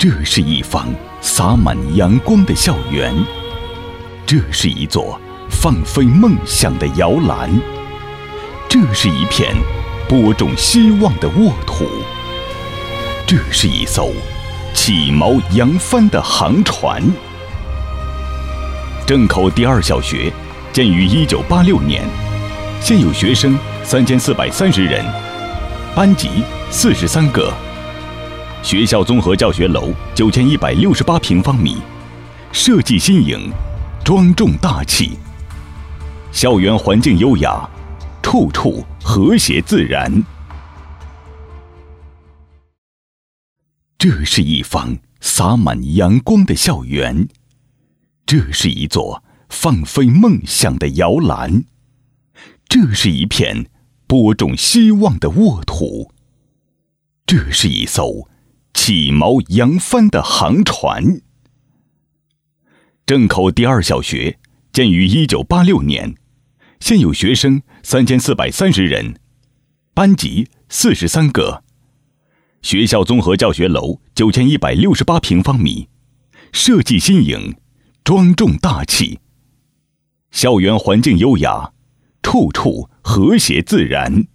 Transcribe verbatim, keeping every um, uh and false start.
这是一方洒满阳光的校园，这是一座放飞梦想的摇篮，这是一片播种希望的沃土，这是一艘起锚扬帆的航船。镇口第二小学建于一九八六年，现有学生三千四百三十人，班级四十三个。学校综合教学楼九千一百六十八平方米，设计新颖，庄重大气。校园环境优雅，处处和谐自然。这是一方洒满阳光的校园，这是一座放飞梦想的摇篮，这是一片播种希望的沃土，这是一艘起锚扬帆的航船。镇口第二小学建于一九八六年，现有学生三千四百三十人，班级四十三个。学校综合教学楼九千一百六十八平方米，设计新颖，庄重大气。校园环境优雅，处处和谐自然。